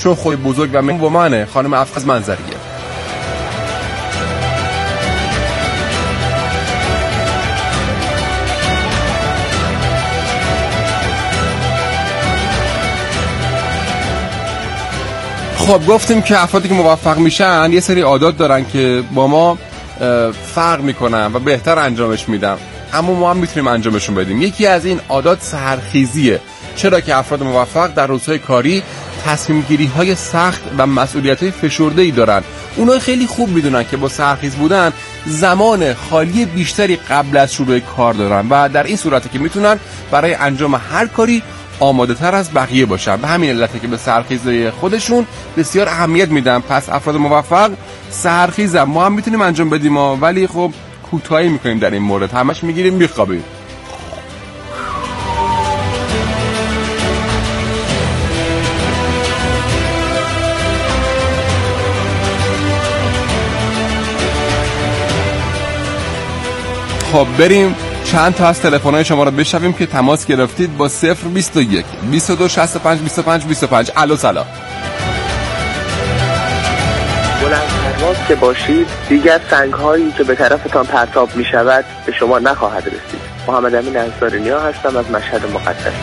چون خود بزرگ و منه. خانم افخاز منظریه. خب گفتیم که افرادی که موفق میشن یه سری عادات دارن که با ما فرق میکنن و بهتر انجامش میدن، اما ما هم میتونیم انجامشون بدیم. یکی از این عادات سحرخیزیه. چرا که افراد موفق در روزهای کاری تصمیم گیری های سخت و مسئولیت های فشرده‌ای دارن. اونها خیلی خوب میدونن که با سحرخیز بودن زمان خالی بیشتری قبل از شروع کار دارن و در این صورته که میتونن برای انجام هر کاری آماده تر از بقیه باشن. به همین علته که به سحرخیزی خودشون بسیار اهمیت میدن. پس افراد موفق سحرخیزن. ما هم میتونیم انجام بدیم ولی خب کوتاهی میکنیم در این مورد، همش میگیریم میخوابیم. خب بریم چند تا از تلفن‌های شما رو بشنویم که تماس گرفتید با 021 22 65 25 25. الو سلام. بلند پرواز که باشید دیگر سنگ‌هایی که به طرفتان پرتاب می‌شود به شما نخواهد رسید. محمد امین انصارینیا هستم از مشهد مقدس.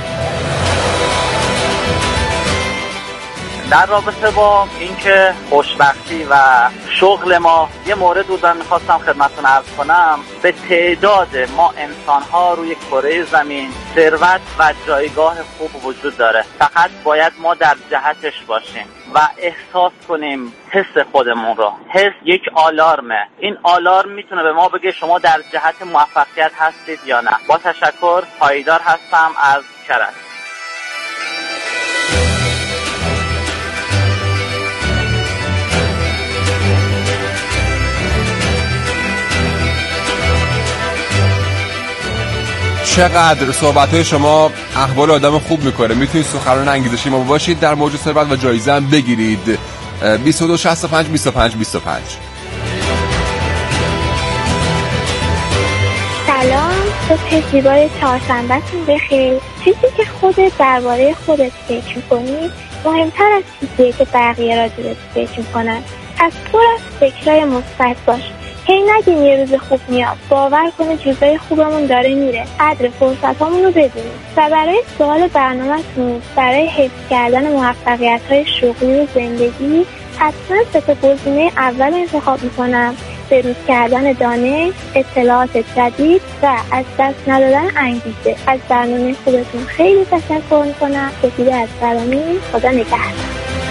در رابطه با اینکه خوشبختی و شغل ما یه مورد بود و میخواستم خدمتتون عرض کنم، به تعداد ما انسان‌ها روی کره زمین ثروت و جایگاه خوب وجود داره، فقط باید ما در جهتش باشیم و احساس کنیم حس خودمون رو. حس یک آلارمه. این آلارم میتونه به ما بگه شما در جهت موفقیت هستید یا نه. با تشکر، پایدار هستم از کرج. چقدر صحبت‌های شما احوال آدم خوب میکنه. میتونید سخنران انگیزشی ما باشید، در موج ثروت و جایزه هم بگیرید. 22 65 25 25. سلام، صبح زیبای چهارشنبه‌تون بخیر. چیزی که خودت درباره خودت فکر می‌کنی مهمتر از چیزیه که بقیه راجبت فکر می‌کنن. از پر از فکرای مثبت باش. هی نگیم یه روز خوب میاد. باور کنید روزای خوبمون داره میره. قدر فرصتامون رو بدونیم. و برای سوال برنامه‌تون، برای حفظ کردن موفقیت‌های شغلی و زندگی حتما سه تا گزینه اول انتخاب میکنم: بروز کردن دانش، اطلاعات جدید و از دست ندادن انگیزه. از برنامه خوبتون خیلی تشکر میکنم. سپیده از برنامه. خدا نگهدار.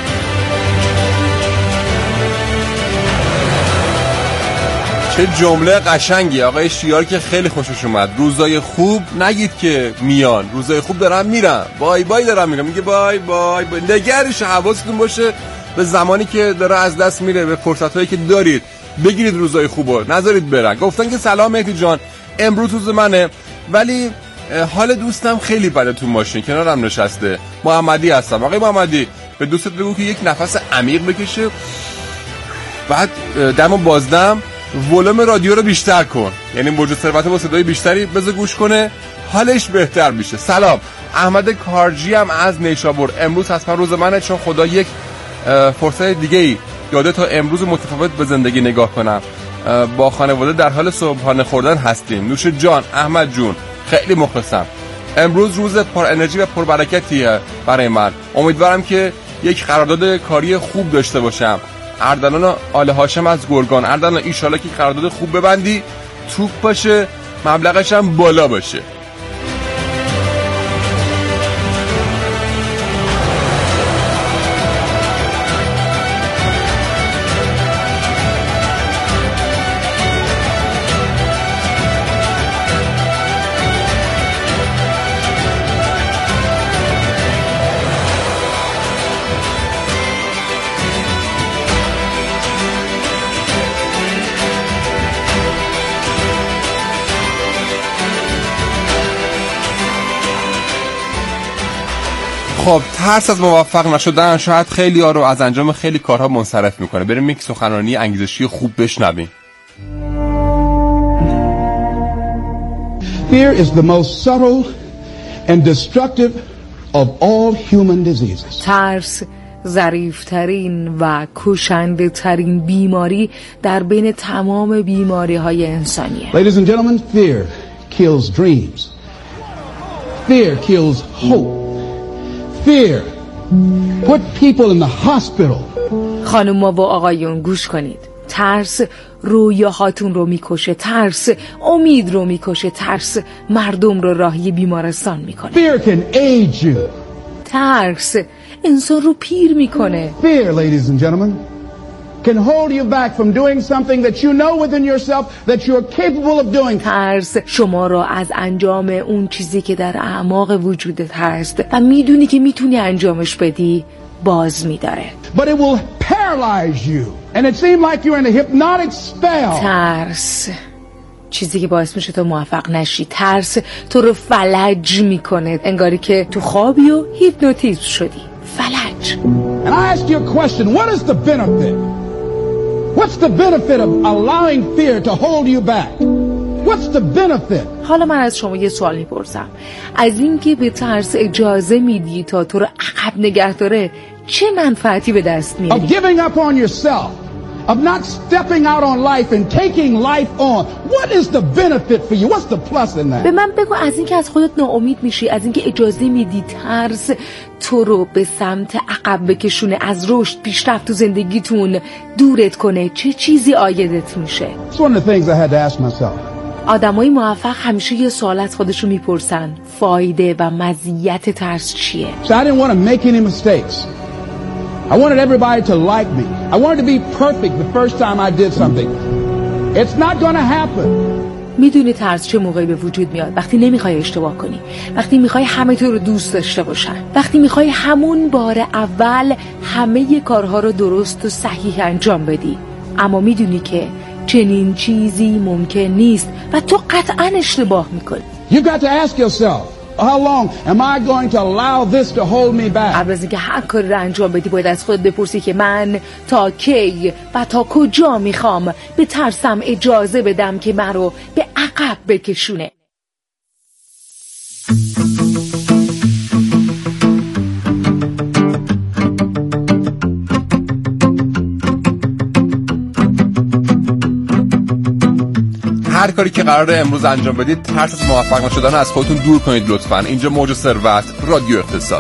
چه جمله قشنگی آقای شیار که خیلی خوشش اومد. روزای خوب نگید که میان، روزای خوب دارن میرن. بای بای دارن میگم، میگه بای بای بای. نگرش، حواستون باشه به زمانی که داره از دست میره، به فرصتایی که دارید بگیرید روزای خوبو، نذارید برن. گفتن که سلام مهدی جان، امروز روز منه ولی حال دوستم خیلی بده تو ماشین کنارم نشسته. محمدی هستم. آقای محمدی به دوستت بگو که یک نفس عمیق بکشه، بعد دمو بازدم ولوم رادیو رو بیشتر کن، یعنی موج ثروت با صدای بیشتری بذار گوش کنه، حالش بهتر میشه. سلام، احمد کارجی هم از نیشابور. امروز حتما روز منه چون خدا یک فرصت دیگه ای داده تا امروز متفاوت به زندگی نگاه کنم. با خانواده در حال صبحانه خوردن هستیم. نوش جان احمد جون، خیلی مخلصم. امروز روز پر انرژی و پر برکتیه برای من. امیدوارم که یک قرارداد کاری خوب داشته باشم. اردلان آل هاشم از گرگان. اردلان ایشالا که قرارداد خوب ببندی، توپ باشه، مبلغش هم بالا باشه. خب ترس از موفق نشدن شاید خیلی ها رو از انجام خیلی کارها منصرف میکنه. بریم یک سخنرانی انگیزشی خوب بشنویم. Fear is the most subtle and destructive of all human diseases. ترس ظریف‌ترین و کشنده‌ترین بیماری در بین تمام بیماری‌های انسانیه. Ladies and gentlemen, fear kills dreams. Fear kills hope. Fear put people in the hospital. خانوما و آقایون گوش کنید. ترس رویاهاتون رو میکشه، ترس امید رو میکشه، ترس مردم رو راهی بیمارستان میکنه. Fear can age you. ترس انسان رو پیر میکنه. Fear, ladies and gentlemen, can hold you back from doing something that you know within yourself that you're capable of doing. ترس شما را از انجام اون چیزی که در اعماق وجودت هست و میدونی که میتونی انجامش بدی باز میداره. But it will paralyze you and it seems like you're in a hypnotic spell. ترس چیزی که باعث میشه تو موفق نشی. ترس تو رو فلج میکنه، انگاری که تو خوابی و هیپنوتیزم شدی. فلج. And I ask you a question, what is the benefit? What's the benefit of allowing fear to hold you back? What's the benefit? حالا من از شما یه سوال میپرسم. از اینکه به ترس اجازه میدی تا تو رو عقب نگه داره چه منفعتی به دست میاری؟ Of giving up on yourself, of not stepping out on life and taking life on. What is the benefit for you? What's the plus in that? به من بگو، از اینکه از خودت ناامید میشی، از اینکه اجازه میدی ترس تو رو به سمت عقب بکشونه، از رشد پیشرفت تو زندگیتون دورت کنه، چه چیزی عایدت میشه؟ It's one of the things I had to ask myself. آدمای موفق همیشه یه سوال از خودشون میپرسن: فایده و مزیت ترس چیه؟ So I didn't want to make any mistakes. I wanted everybody to like me. I wanted to be perfect the first time I did something. It's not going to happen. میدونی ترس چه موقعی به وجود میاد؟ وقتی نمیخوای اشتباه کنی، وقتی میخوای همه تو رو دوست داشته باشن، وقتی میخوای همون بار اول همه کارها رو درست و صحیح انجام بدی، اما میدونی که چنین چیزی ممکن نیست و تو قطعا اشتباه میکنی. You got to ask yourself, how long am I going to allow this to hold me back? قبل از اینکه هر کاری رو انجام بدی باید از خودت بپرسی که من تا کی و تا کجا میخوام به ترسم اجازه بدم که من رو به عقب بکشونه. هر کاری که قراره امروز انجام بدید ترس از موفق نشدن از خودتون دور کنید لطفاً. اینجا موج ثروت، رادیو اقتصاد.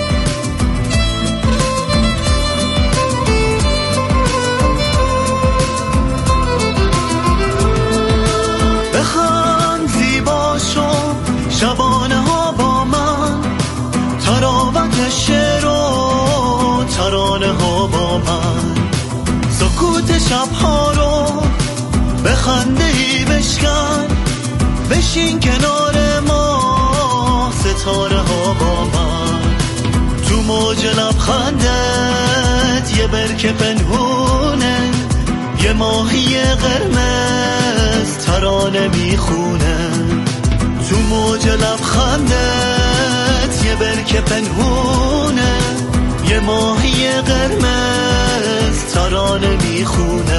بخند زیبا شو شبانه ها با من، تراوت شعر و ترانه ها با من، سکوت شبها رو بخندهی بشکن، بشین کنار ما ستاره ها با من، تو موج لبخندت یه برکه پنهونه، یه ماهی قرمز ترانه میخونه، تو موج لبخندت یه برکه پنهونه، یه ماهی قرمز ترانه میخونه،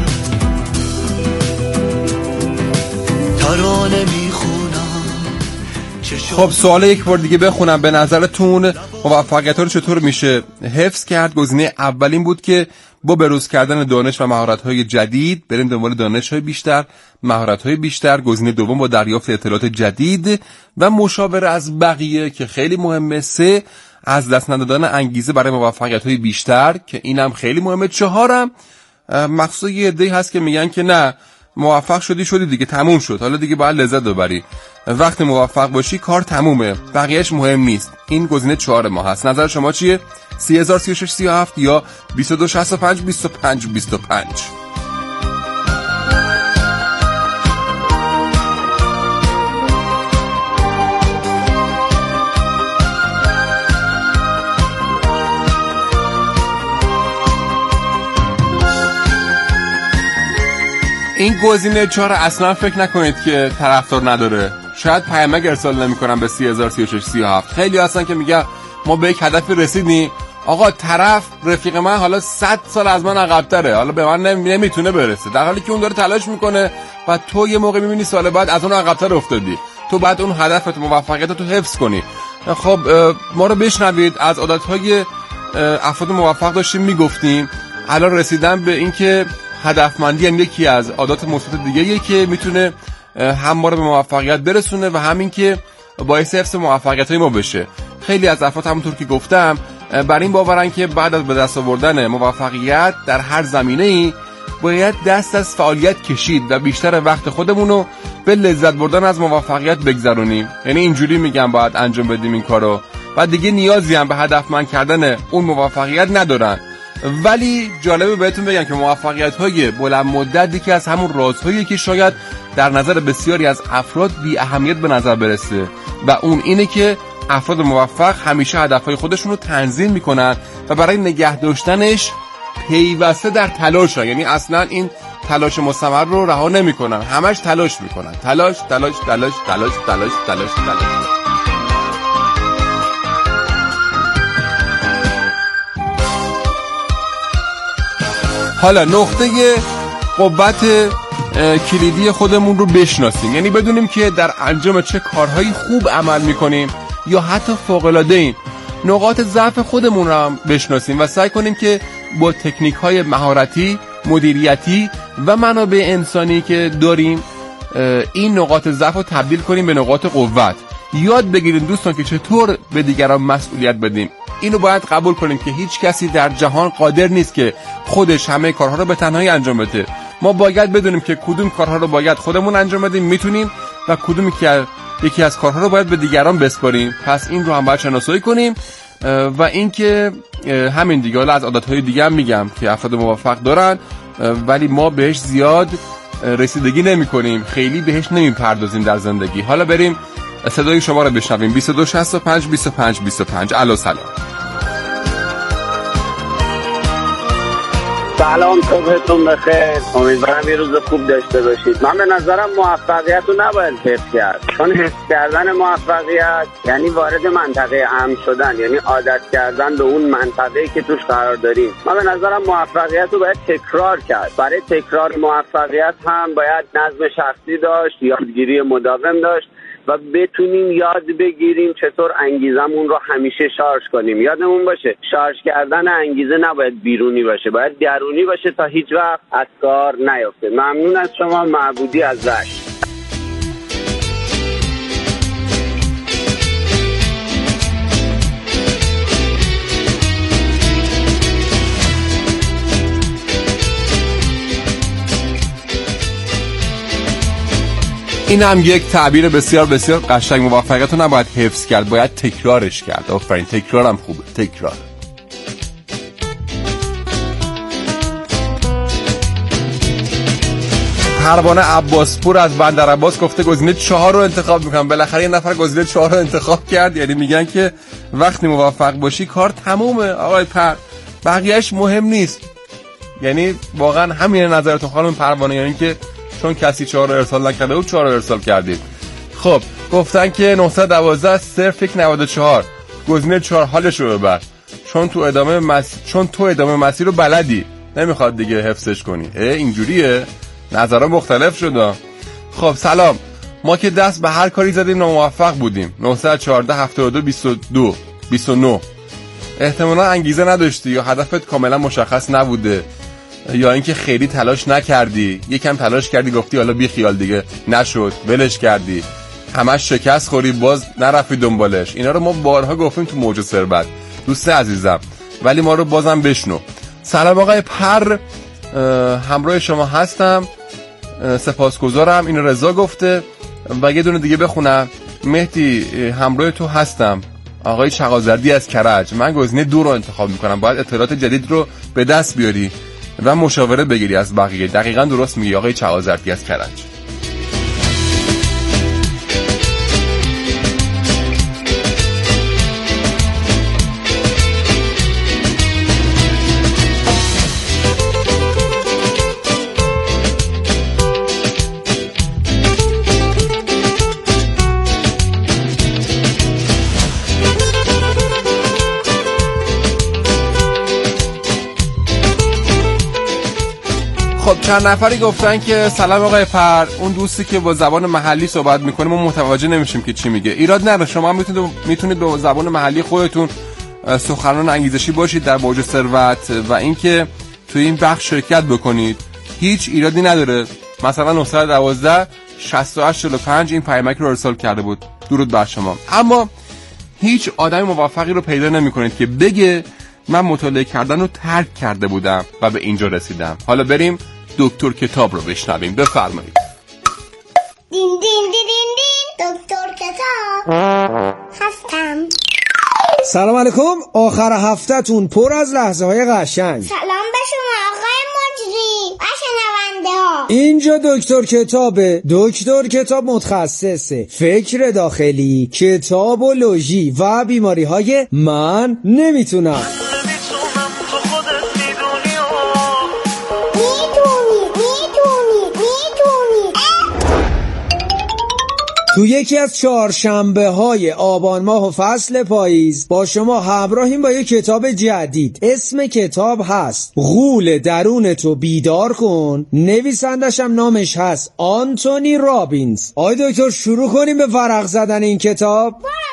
ترانه میخونم. خب سوال یک بار دیگه بخونم. به نظرتون موفقیت ها رو چطور میشه حفظ کرد؟ گزینه اولین بود که با بروز کردن دانش و مهارت‌های جدید بریم دنبال دانش‌های بیشتر، مهارت‌های بیشتر. گزینه دوم با دریافت اطلاعات جدید و مشاوره از بقیه که خیلی مهمه. 3 از دست ندادن انگیزه برای موفقیت‌های بیشتر که اینم خیلی مهمه. 4 مخصوصا یه عده‌ای هست که میگن که نه موفق شدی دیگه، تموم شد، حالا دیگه باید لذت ببری، وقتی موفق باشی کار تمومه، بقیهش مهم نیست. این گزینه 4 ما هست. نظر شما چیه؟ 3036 37 یا 2265 25 25. این گزینه 4 اصلا فکر نکنید که طرفدار نداره. شاید پیامک ارسال نمی‌کنم به 3036 37. خیلی هستن که میگن ما به یک هدفی رسیدیم، آقا طرف رفیق من حالا 100 سال از من عقب‌تره، حالا به من نمیتونه برسه، در حالی که اون داره تلاش میکنه و تو یه موقع میبینی سال بعد از اون عقب‌تر افتادی. تو بعد اون هدفت، موفقیتت رو حفظ کنی. خب ما رو بشنوید از عادت‌های افراد موفق داشتیم میگفتیم، الان رسیدن به این که هدفمندی هم یکی از عادات مثبت دیگه‌ایه که میتونه هم ما رو به موفقیت برسونه و همین که باعث حفظ موفقیت‌های ما بشه. خیلی از افراد همونطور که گفتم بر این باورن که بعد از به دست آوردن موفقیت در هر زمینه‌ای باید دست از فعالیت کشید و بیشتر وقت خودمونو به لذت بردن از موفقیت بگذرونیم. یعنی اینجوری میگم باید انجام بدیم این کارو و دیگه نیازی هم به هدفمند کردن اون موفقیت ندارن. ولی جالبه بهتون بگم که موفقیت‌های بلند مدت یکی از همون رازهایی که شاید در نظر بسیاری از افراد بی اهمیت به نظر برسه و اون اینه که افراد موفق همیشه هدفهای خودشون رو تنظیم میکنن و برای نگه داشتنش پیوسته در تلاشن. یعنی اصلا این تلاش مستمر رو رها نمیکنن، همش تلاش میکنن، تلاش تلاش تلاش تلاش تلاش تلاش تلاش. حالا نقطه قوت کلیدی خودمون رو بشناسیم، یعنی بدونیم که در انجام چه کارهایی خوب عمل میکنیم یا حتی فوق‌العاده‌ایم. نقاط ضعف خودمون رو هم بشناسیم و سعی کنیم که با تکنیک‌های مهارتی، مدیریتی و منابع انسانی که داریم این نقاط ضعف رو تبدیل کنیم به نقاط قوت. یاد بگیریم دوستان که چطور به دیگران مسئولیت بدیم. اینو باید قبول کنیم که هیچ کسی در جهان قادر نیست که خودش همه کارها رو به تنهایی انجام بده. ما باید بدونیم که کدوم کارها رو باید خودمون انجام بدیم میتونیم و کدومی که یکی از کارها رو باید به دیگران بسپاریم. پس این رو هم باید شناسایی کنیم و اینکه همین دیگه. حالا از عادت‌های دیگه هم میگم که افراد موفق دارن ولی ما بهش زیاد رسیدگی نمی‌کنیم، خیلی بهش نمی‌پردازیم در زندگی. حالا بریم صدای شما رو بشنویم. 2265 25 25. الو سلام. سلام، صبحتون بخیر. امیدوارم یه روز خوب داشته باشید. من به نظرم موفقیت رو نباید حفظ کرد، چون حفظ کردن موفقیت یعنی وارد منطقه امن شدن، یعنی عادت کردن به اون منطقه‌ای که توش قرار داریم. من به نظرم موفقیت رو باید تکرار کرد. برای تکرار موفقیت هم باید نظم شخصی داشت، یادگیری مداوم داشت و بتونیم یاد بگیریم چطور انگیزمون رو همیشه شارژ کنیم. یادمون باشه شارژ کردن انگیزه نباید بیرونی باشه، باید درونی باشه تا هیچ وقت از کار نیفته. ممنون از شما. معبودی از رشت. این هم یک تعبیر بسیار بسیار قشنگ. موفقیت رو نباید حفظ کرد، باید تکرارش کرد. آفرین، تکرار هم خوبه. تکرار. پروانه عباسپور از بندر عباس گفته گزینه 4 رو انتخاب میکنم. بالاخره یه نفر گزینه 4 رو انتخاب کرد. یعنی میگن که وقتی موفق باشی کار تمومه آقای پر، بقیهش مهم نیست. یعنی واقعا همین نظرتون خانم پروانه، یعنی که چون کسی 4 رو ارسال نکرده و 4 رو ارسال کردید. خب گفتن که 912 094 گزینه 4 حالش رو ببر، چون تو ادامه مسیر رو بلدی، نمیخواد دیگه حفظش کنی. اینجوریه، نظرها مختلف شده. خب سلام، ما که دست به هر کاری زدیم ناموفق بودیم. 914 72 22 29 احتمالا انگیزه نداشتی یا هدفت کاملا مشخص نبوده یا اینکه خیلی تلاش نکردی، یکم تلاش کردی گفتی حالا بی خیال دیگه نشد، ولش کردی، همش شکست خوری باز نرفتی دنبالش. اینا رو ما بارها گفتیم تو موج ثروت دوست عزیزم، ولی ما رو بازم بشنو. سلام آقای پر، همراه شما هستم، سپاسگزارم. اینو رضا گفته و یه دونه دیگه بخونم. مهدی همراه تو هستم، آقای چغازردی از کرج. من گزینه 2 رو انتخاب میکنم. باید اطلاعات جدید رو به دست بیاری و مشاوره بگیری از بقیه. دقیقاً درست میگی آقای چغازردی از کرج. خب چند نفری گفتن که سلام آقای پر، اون دوستی که با زبان محلی صحبت میکنه ما متوجه نمیشیم که چی میگه. ایراد نداره، شما میتونید با زبان محلی خودتون سخنران انگیزشی باشید در موج ثروت و اینکه توی این بخش شرکت بکنید. هیچ ایرادی نداره. مثلا 912 6845 این پیامک رو ارسال کرده بود. درود بر شما. اما هیچ آدمی موفقی رو پیدا نمی‌کنید که بگه من مطالعه کردن رو ترک کرده بودم و به اینجا رسیدم. حالا بریم دکتر کتاب رو بشنویم. بفرمایید. دین دین دین دین دین دکتر کتاب هستم. سلام علیکم. آخر هفته‌تون پر از لحظه‌های قشنگ. سلام به شما آقای مجری و شنونده ها. اینجا دکتر کتابه. دکتر کتاب متخصصه فکر داخلی، کتابولوژی و بیماری‌های من نمیتونم. تو یکی از چهارشنبه‌های آبان ماه و فصل پاییز با شما همراهیم با یک کتاب جدید. اسم کتاب هست غول درونتو بیدار کن. نویسندش هم نامش هست آنتونی رابینز. آی دکتر شروع کنیم به ورق زدن این کتاب؟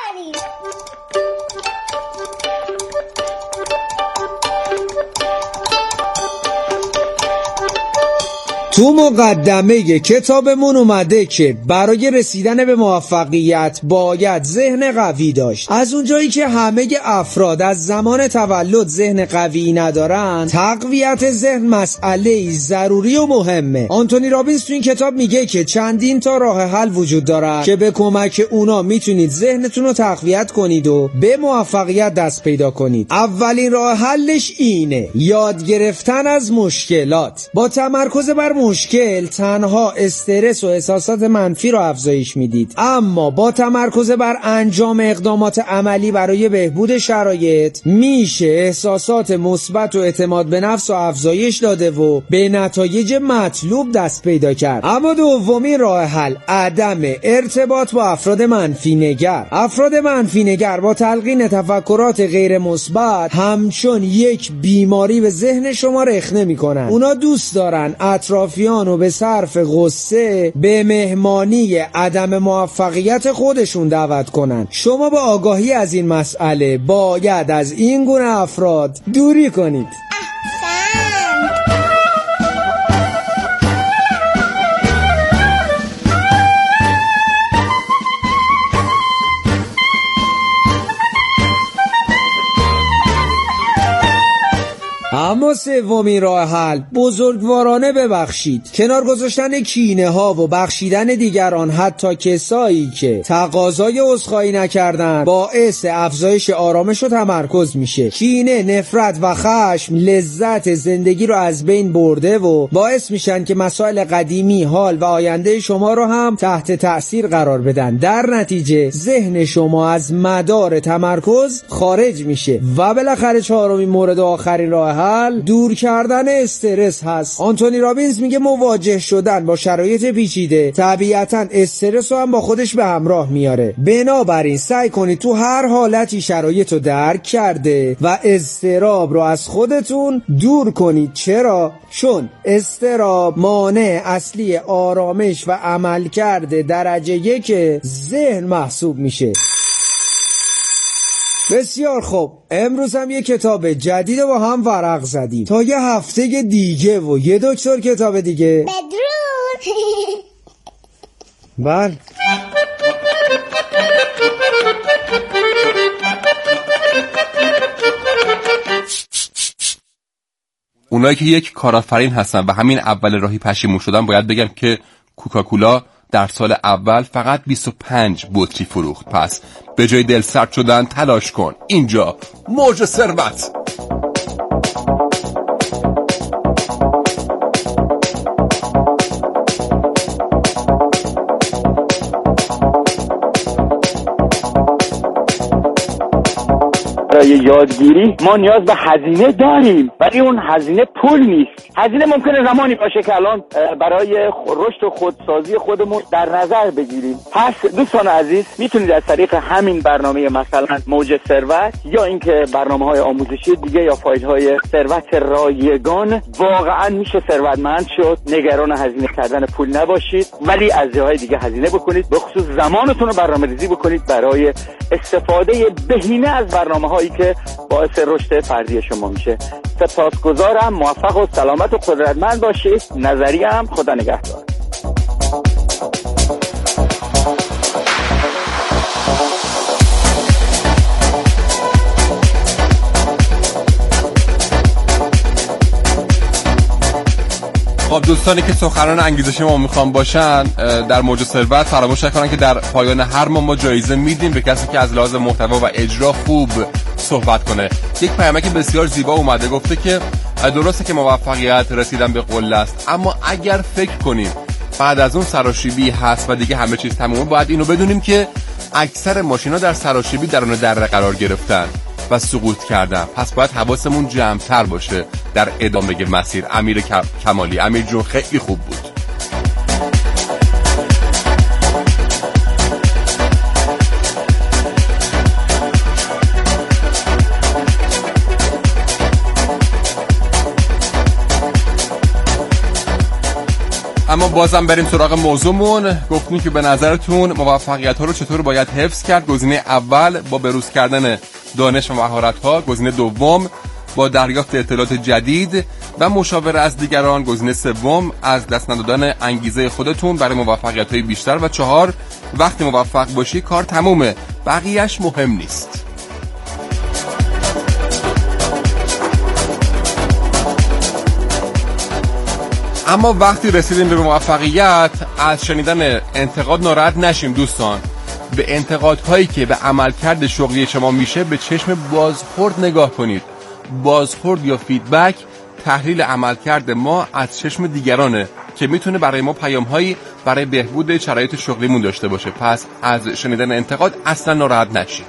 تو مقدمه کتابمون اومده که برای رسیدن به موفقیت باید ذهن قوی داشت. از اونجایی که همه افراد از زمان تولد ذهن قوی ندارن، تقویت ذهن مسئله ضروری و مهمه. آنتونی رابینز تو این کتاب میگه که چندین تا راه حل وجود داره که به کمک اونا میتونید ذهنتون رو تقویت کنید و به موفقیت دست پیدا کنید. اولین راه حلش اینه: یاد گرفتن از مشکلات. با تمرکز بر مشکل تنها استرس و احساسات منفی رو افزایش میدید، اما با تمرکز بر انجام اقدامات عملی برای بهبود شرایط میشه احساسات مثبت و اعتماد به نفس و افزایش داده و به نتایج مطلوب دست پیدا کرد. اما دومین راه حل عدم ارتباط با افراد منفی نگر. افراد منفی نگر با تلقین تفکرات غیر مثبت همچون یک بیماری به ذهن شما رخنه میکنن. اونا دوست دارن اطرافیان و به صرف غصه به مهمانی عدم موفقیت خودشون دعوت کنن. شما با آگاهی از این مسئله باید از این گونه افراد دوری کنید. اما سومین راه حل بزرگوارانه ببخشید. کنار گذاشتن کینه ها و بخشیدن دیگران، حتی کسایی که تقاضای عذرخواهی نکردن، باعث افزایش آرامش و تمرکز میشه. کینه، نفرت و خشم لذت زندگی رو از بین برده و باعث میشن که مسائل قدیمی، حال و آینده شما رو هم تحت تأثیر قرار بدن. در نتیجه ذهن شما از مدار تمرکز خارج میشه. و بالاخره چهارمین مورد و آخرین راه حل دور کردن استرس هست. آنتونی رابینز میگه مواجه شدن با شرایط پیچیده طبیعتاً استرس رو هم با خودش به همراه میاره. بنابراین سعی کنید تو هر حالتی شرایط رو درک کرده و اضطراب رو از خودتون دور کنید. چرا؟ چون اضطراب مانع اصلی آرامش و عملکرد درجه 1 ذهن محسوب میشه. بسیار خوب، امروز هم یه کتاب جدید با هم ورق زدیم. تا یه هفته دیگه و یه دکتر کتاب دیگه. بدرود. بله. اونایی که یک کارآفرین هستن و همین اول راهی پشیمون شدن، باید بگم که کوکاکولا در سال اول فقط 25 بطری فروخت. پس به جای دل سرد شدن تلاش کن. اینجا موج ثروت. برای یادگیری ما نیاز به هزینه داریم، ولی اون هزینه پول نیست. هزینه ممکنه زمانی باشه که الان برای رشد و خودسازی خودمون در نظر بگیریم. پس دوستان عزیز، میتونید از طریق همین برنامه مثلا موج ثروت یا اینکه برنامه‌های آموزشی دیگه یا فایل‌های ثروت رایگان، واقعا میشه ثروتمند شد. نگران هزینه کردن پول نباشید، ولی از جاهای دیگه هزینه بکنید. به خصوص زمانتون رو برنامه‌ریزی بکنید برای استفاده بهینه از برنامه‌های هایی که باعث رشد فردی شما میشه. سپاسگزارم، موفق و سلامت و قدرتمند باشید. نظریم خدا نگهدار. خب دوستانی که سخنران انگیزشی ما میخوان باشن در موج ثروت فراموش نکنن که در پایان هر ما جایزه میدیم به کسی که از لحاظ محتوا و اجرا خوب صحبت کنه. یک پیامک بسیار زیبا اومده، گفته که درسته که موفقیت رسیدن به قله است، اما اگر فکر کنیم بعد از اون سراشیبی هست و دیگه همه چیز تمومه، باید اینو بدونیم که اکثر ماشینا در سراشیبی درون دره قرار گرفتن و سقوط کردن. پس باید حواسمون جمع‌تر باشه در ادامه مسیر. امیر کمالی، امیر جون خیلی خوب بود. اما بازم بریم سراغ موضوعمون. گفتیم که به نظرتون موفقیت ها رو چطور باید حفظ کرد؟ گزینه اول با بروز کردن دانش و مهارت ها، گزینه دوم با دریافت اطلاعات جدید و مشاوره از دیگران، گزینه سوم از دست ندادن انگیزه خودتون برای موفقیت های بیشتر و چهار وقتی موفق باشی کار تمومه، بقیهش مهم نیست. اما وقتی رسیدیم به موفقیت از شنیدن انتقاد ناراحت نشیم دوستان. به انتقادهایی که به عملکرد شغلی شما میشه به چشم بازخورد نگاه کنید. بازخورد یا فیدبک تحلیل عملکرد ما از چشم دیگرانه که میتونه برای ما پیام‌هایی برای بهبود شرایط شغلیمون داشته باشه. پس از شنیدن انتقاد اصلا ناراحت نشید.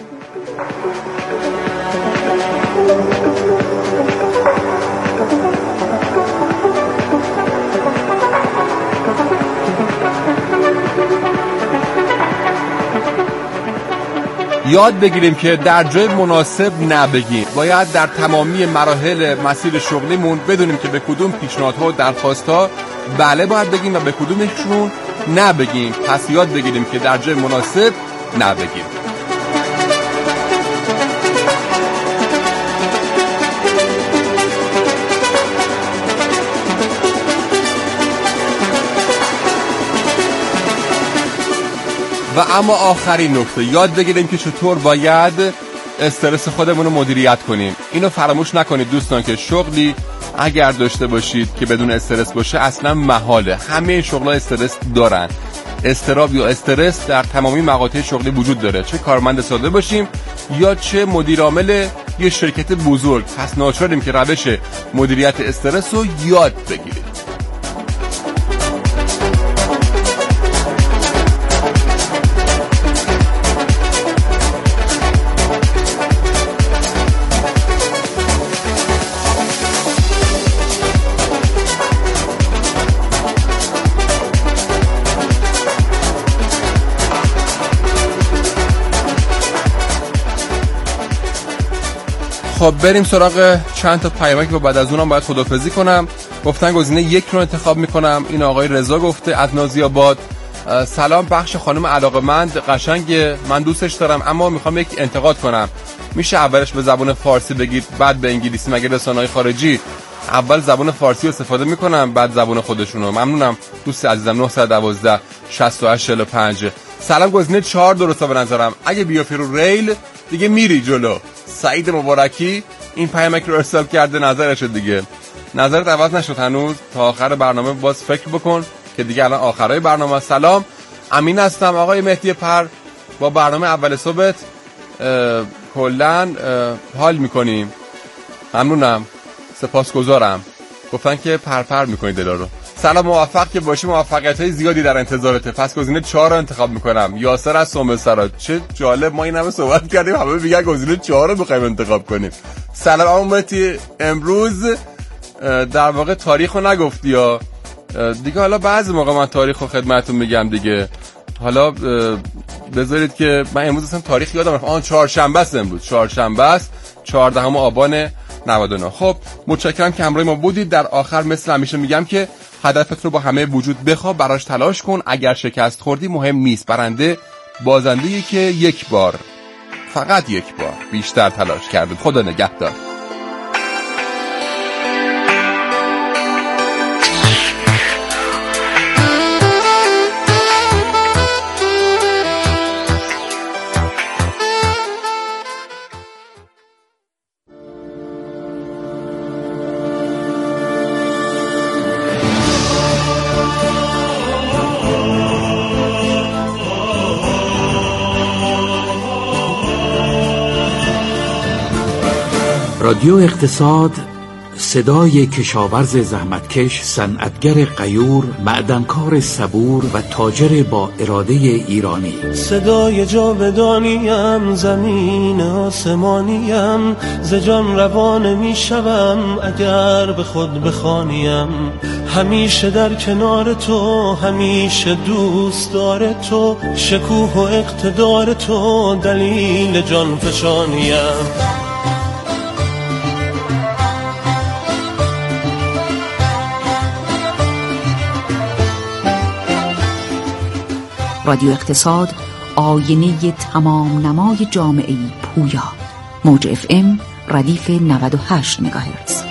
یاد بگیریم که در جای مناسب نبگیم. باید در تمامی مراحل مسیر شغلیمون بدونیم که به کدوم پیشنهادها و درخواستها بله باید بگیم و به کدومشون نبگیم. پس یاد بگیریم که در جای مناسب نبگیم. و اما آخرین نکته، یاد بگیریم که چطور باید استرس خودمون رو مدیریت کنیم. اینو فراموش نکنید دوستان که شغلی اگر داشته باشید که بدون استرس باشه اصلا محاله. همه شغل‌ها استرس دارن. استراب یا استرس در تمامی مقاطع شغلی وجود داره، چه کارمند ساده باشیم یا چه مدیر عامل یه شرکت بزرگ. پس ناچاریم که روش مدیریت استرس رو یاد بگیریم. خب بریم سراغ چند تا پیامک و بعد از اونم باید خدافظی کنم. گفتن گزینه یک رو انتخاب میکنم. این آقای رضا گفته از نازی‌آباد، سلام بخش خانم علاقه‌مند قشنگه، من دوستش دارم اما میخوام یک انتقاد کنم. میشه اولش به زبان فارسی بگید بعد به انگلیسی؟ مگه رسانه‌های خارجی اول زبان فارسی استفاده میکنم بعد زبان خودشونو؟ ممنونم دوست عزیزم. 912 68 45. سلام گزینه 4 درسته به نظرم. اگه بیافتی رو ریل دیگه میری جلو. سعید مبارکی این پیامک رو ارسال کرده، نظرش دیگه. نظرت عوض نشد هنوز؟ تا آخر برنامه باز فکر بکن که دیگه الان آخرای برنامه. سلام امین هستم آقای مهدی پر، با برنامه اول صبحت کلن حال میکنیم. ممنونم، سپاسگزارم. گفتن که پرپر میکنید دلا رو. سلام، موفق که باشی، موفقیت‌های زیادی در انتظارته. پس گزینه 4 رو انتخاب میکنم. یاسر از سومسرا. چه جالب، ما این همه صحبت کردیم همه میگن گزینه 4 رو میخوایم انتخاب کنیم. سلام امتی، امروز در واقع تاریخ رو نگفتی یا دیگه؟ حالا بعضی موقع من تاریخ رو خدمتتون میگم دیگه. حالا بذارید که من امروز اصلا تاریخ یادم رفت. چهارشنبه است، امروز چهارشنبه است، 14 آبان 99. خب متشکرم که همراه ما بودید. در آخر مثل همیشه میگم که هدفت رو با همه وجود بخواه، براش تلاش کن. اگر شکست خوردی مهم نیست، برنده بازنده‌ای که یک بار فقط یک بار بیشتر تلاش کردیم. خدا نگهدار. رادیو اقتصاد، صدای کشاورز زحمتکش، صنعتگر غیور، معدنکار صبور و تاجر با اراده ایرانی. صدای جاودانیم، زمین آسمانیم، ز جان روان می شوم اگر به خود بخوانیم. همیشه در کنار تو، همیشه دوست دار تو، شکوه و اقتدار تو دلیل جان فشانیم. رادیو اقتصاد، آینه تمام نمای جامعه پویا. موج FM ردیف 98 مگاهرتز.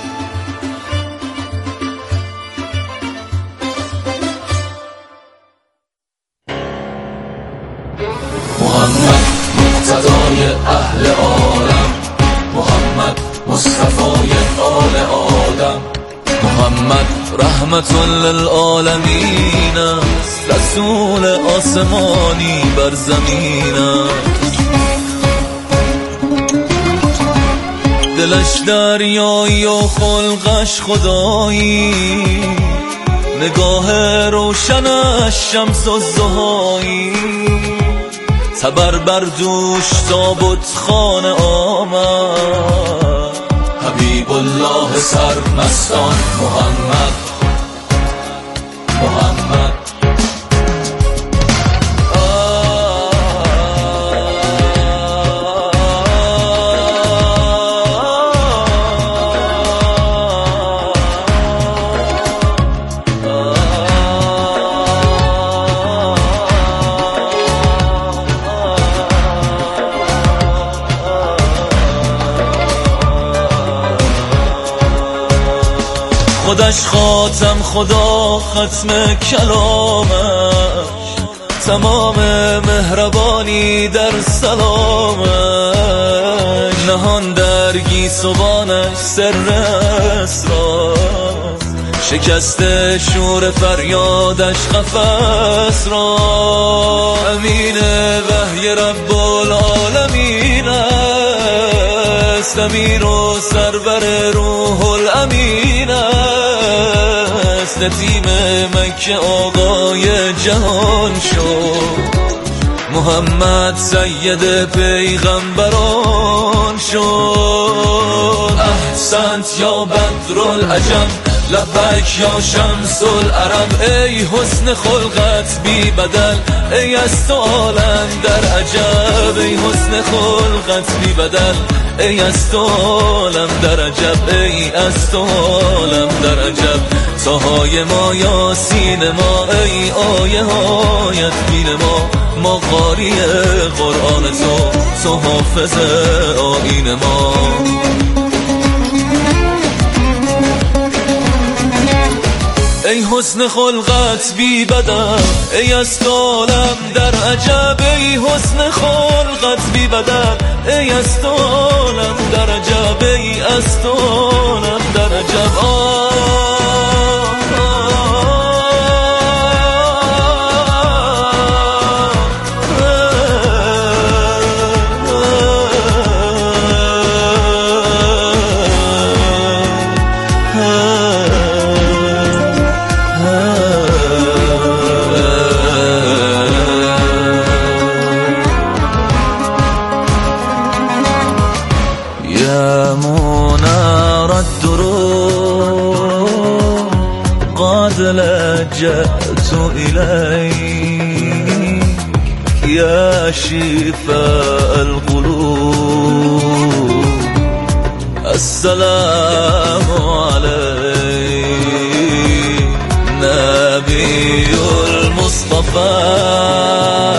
محمد مقتدای اهل عالم، محمد مصطفای آل آدم، محمد رحمت للعالمین است، رسول آسمانی بر زمین است. دلش دریایی و خلقش خدایی، نگاه روشنش شمس الضحایی. تبر بر دوش تابوت خانه آمد، حبیب الله سرمستان محمد، محمد. خودش خاتم، خدا ختم کلامش، تمام مهربانی در سلامش. نهان در گیسوانش سر اسرار، شکست شور فریادش قفس را. امین وحی رب العالمین است، امیر و سرور روح الامین است. نتیم مکه آقای جهان شد، محمد سید پیغمبران شد. احسنت یا بدرالعجم، لبک یا شمس العرب. ای حسن خلقت بی بدل، ای از تو عالم در عجب. ای حسن خلقت بی بدل، ای از تو عالم در عجب. ای از تو عالم در عجب. تاهای ما یاسین ما، ای آیه هایت بین ما قاری قرآن تو حافظ آیین ما. ای حسن خلقت بی بدل، ای از تو عالم در عجب. ای حسن خلقت بی بدل، ای از تو عالم در عجب. ای از تو عالم در عجب. لجأت إليك يا شفاء القلوب. السلام عليك نبي المصطفى،